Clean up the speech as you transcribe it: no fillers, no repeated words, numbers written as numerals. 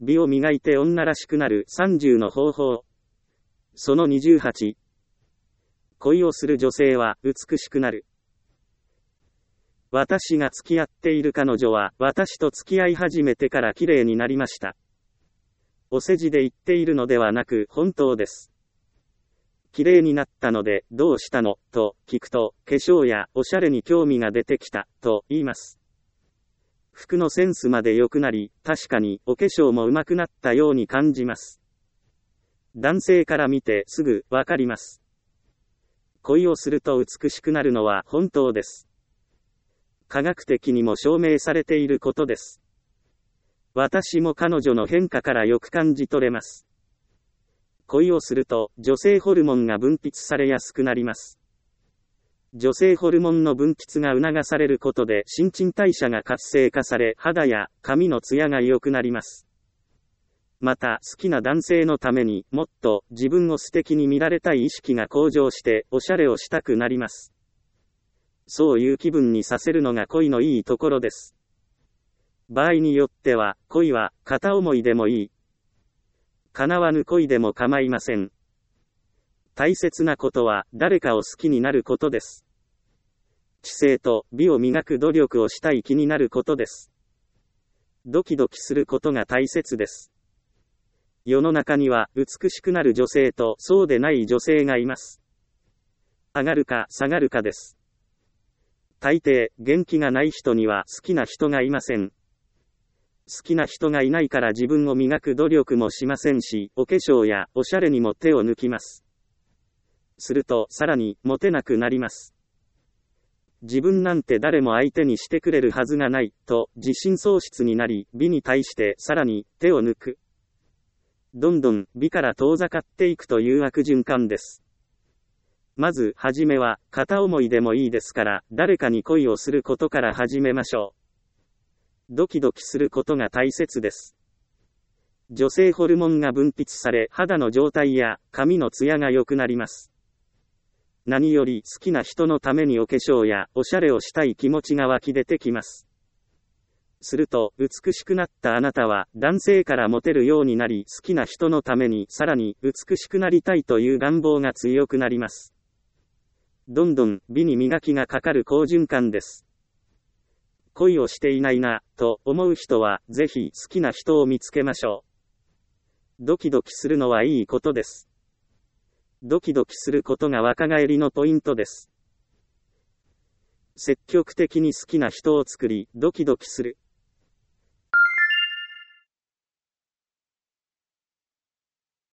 美を磨いて女らしくなる30の方法。その28。恋をする女性は美しくなる。私が付き合っている彼女は私と付き合い始めてから綺麗になりました。お世辞で言っているのではなく本当です。綺麗になったのでどうしたのと聞くと、化粧やおしゃれに興味が出てきたと言います。服のセンスまで良くなり、確かにお化粧も上手くなったように感じます。男性から見てすぐわかります。恋をすると美しくなるのは本当です。科学的にも証明されていることです。私も彼女の変化からよく感じ取れます。恋をすると女性ホルモンが分泌されやすくなります。女性ホルモンの分泌が促されることで新陳代謝が活性化され、肌や髪のツヤが良くなります。また好きな男性のためにもっと自分を素敵に見られたい意識が向上しておしゃれをしたくなります。そういう気分にさせるのが恋のいいところです。場合によっては恋は片思いでもいい。叶わぬ恋でも構いません。大切なことは誰かを好きになることです。知性と美を磨く努力をしたい気になることです。ドキドキすることが大切です。世の中には美しくなる女性とそうでない女性がいます。上がるか下がるかです。大抵元気がない人には好きな人がいません。好きな人がいないから自分を磨く努力もしませんし、お化粧やおしゃれにも手を抜きます。するとさらにモテなくなります。自分なんて誰も相手にしてくれるはずがないと自信喪失になり、美に対してさらに手を抜く。どんどん美から遠ざかっていくという悪循環です。まずはじめは片思いでもいいですから、誰かに恋をすることから始めましょう。ドキドキすることが大切です。女性ホルモンが分泌され、肌の状態や髪のツヤが良くなります。何より好きな人のためにお化粧やおしゃれをしたい気持ちが湧き出てきます。すると美しくなったあなたは男性からモテるようになり、好きな人のためにさらに美しくなりたいという願望が強くなります。どんどん美に磨きがかかる好循環です。恋をしていないなと思う人はぜひ好きな人を見つけましょう。ドキドキするのはいいことです。ドキドキすることが若返りのポイントです。積極的に好きな人を作り、ドキドキする。